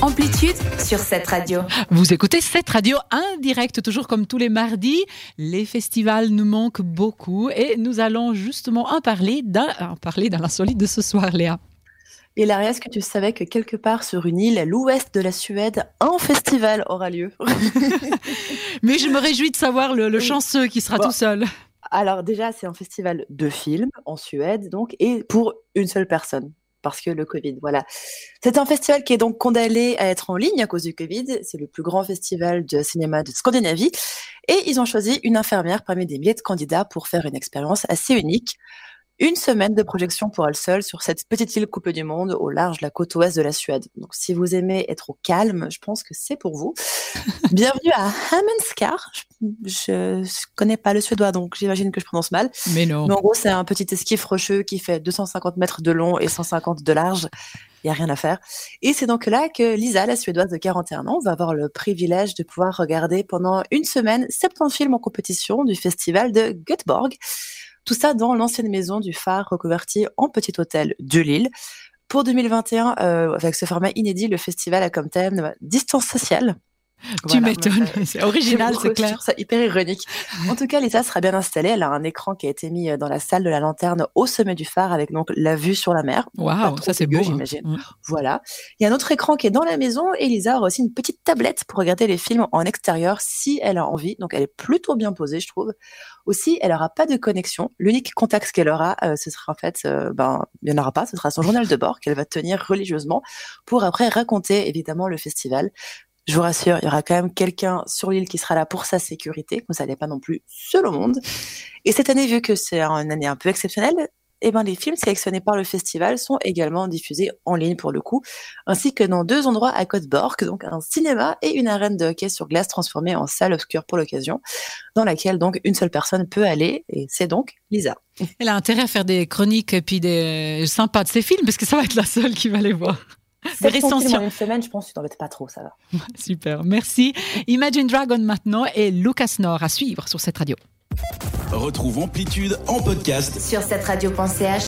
Amplitude sur cette radio. Vous écoutez cette radio indirect, toujours comme tous les mardis. Les festivals nous manquent beaucoup et nous allons justement en parler dans l'insolite de ce soir, Léa. Et Laria, est-ce que tu savais que quelque part sur une île à l'ouest de la Suède, un festival aura lieu? Mais je me réjouis de savoir le chanceux qui sera tout seul. Alors déjà, c'est un festival de films en Suède, donc, et pour une seule personne. Parce que le Covid, voilà. C'est un festival qui est donc condamné à être en ligne à cause du Covid. C'est le plus grand festival de cinéma de Scandinavie. Et ils ont choisi une infirmière parmi des milliers de candidats pour faire une expérience assez unique. Une semaine de projection pour elle seule sur cette petite île coupée du monde au large de la côte ouest de la Suède. Donc, si vous aimez être au calme, je pense que c'est pour vous. Bienvenue à Hammenskär. Je connais pas le suédois, donc j'imagine que je prononce mal. Mais non. Mais en gros, c'est un petit esquif rocheux qui fait 250 mètres de long et 150 de large. Il n'y a rien à faire. Et c'est donc là que Lisa, la Suédoise de 41 ans, va avoir le privilège de pouvoir regarder pendant une semaine 70 films en compétition du festival de Göteborg. Tout ça dans l'ancienne maison du phare reconvertie en petit hôtel de l'île. Pour 2021, avec ce format inédit, le festival a comme thème distance sociale. Tu m'étonnes, c'est original, c'est clair. Je trouve ça hyper ironique. En tout cas, Lisa sera bien installée. Elle a un écran qui a été mis dans la salle de la lanterne au sommet du phare avec donc la vue sur la mer. Waouh, ça c'est beau, j'imagine. Voilà. Il y a un autre écran qui est dans la maison et Lisa aura aussi une petite tablette pour regarder les films en extérieur si elle a envie. Donc elle est plutôt bien posée, je trouve. Aussi, elle aura pas de connexion. L'unique contact qu'elle aura, ce sera en fait, il y en aura pas. Ce sera son journal de bord qu'elle va tenir religieusement pour après raconter évidemment le festival. Je vous rassure, il y aura quand même quelqu'un sur l'île qui sera là pour sa sécurité. Vous n'allez pas non plus seul au monde. Et cette année, vu que c'est une année un peu exceptionnelle, les films sélectionnés par le festival sont également diffusés en ligne pour le coup, ainsi que dans 2 endroits à Göteborg, donc un cinéma et une arène de hockey sur glace transformée en salle obscure pour l'occasion, dans laquelle donc une seule personne peut aller, et c'est donc Lisa. Elle a intérêt à faire des chroniques et puis des sympas de ses films, parce que ça va être la seule qui va les voir. C'est ton film en une semaine, je pense que tu t'embêtes pas trop, ça va. Super, merci. Imagine Dragon maintenant et Lucas Nord à suivre sur cette radio. Retrouve Amplitude en podcast Sur cette radio.ch.